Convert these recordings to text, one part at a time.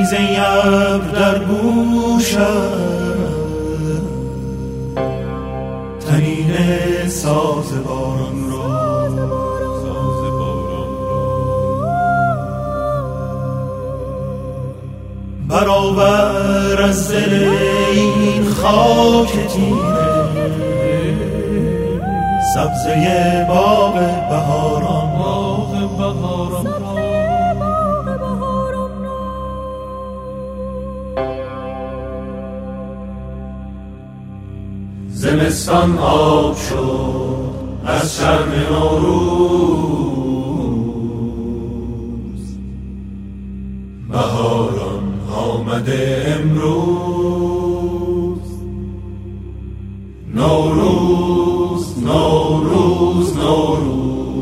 بریزه ابر در گوشم، طنین ساز باران را برآور از دل این خاک تیره، سبزه باغ بهاران زمستان آب شد از شرم نوروز، بهاران آمده امروز. نوروز نوروز نوروز.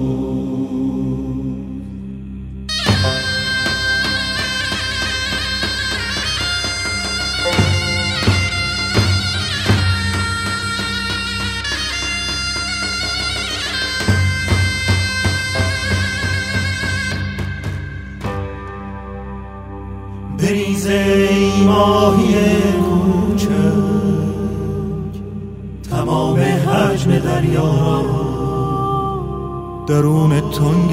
بریز ای ماهی کوچک، تمام حجم دریا درون تنگ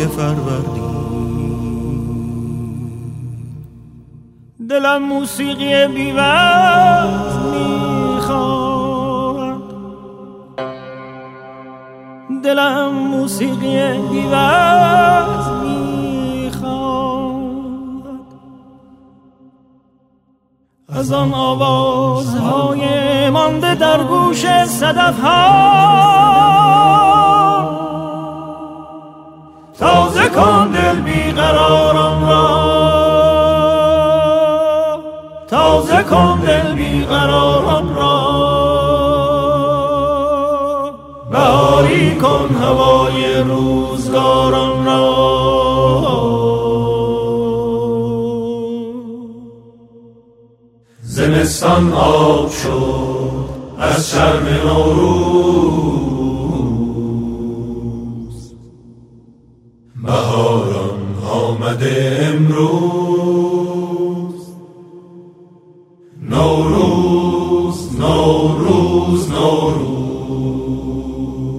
فروردین. دلم موسیقی بی‌وقت میخواد، دلم موسیقی بی‌وقت از آن آوازهای مانده در گوش صدف‌ها. تازه کن دل بیقراران را، تازه کن دل بیقراران را، بهاری کن هوای روزگاران را. زمستان آب شد از شرم نوروز، بهاران آمده امروز. نوروز نوروز نوروز.